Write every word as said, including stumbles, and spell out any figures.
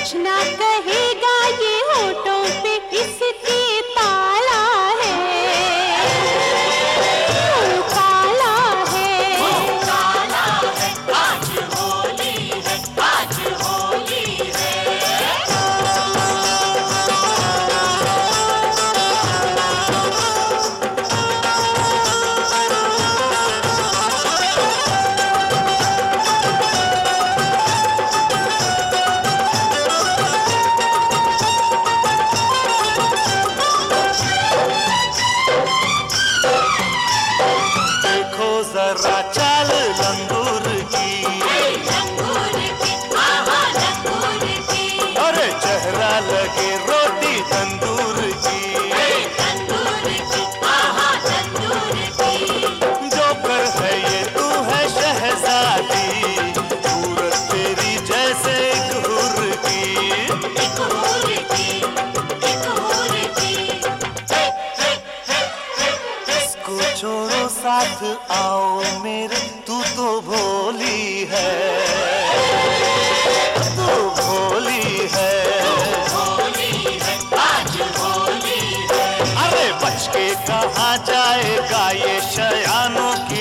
कुछ ना कहेगा ये होठों पे इसके ताला है, वो काला है, वो काला है। आज होली है, आज होली है। जरा चाल लंगूर की, लंगूर की, आहा लंगूर की। अरे चेहरा लगे रोटी तंदूर की, तंदूर की, आहा तंदूर की। जो कर है ये तू है शहजादी, सूरत तेरी जैसे एक हुर की, एक हुर की, एक हुर की। इसको छोड़ो साथ आओ मेरे, तू तो भोली है, तू भोली है, होली है, आज होली है। अरे बच के कहाँ जाएगा ये शयानों की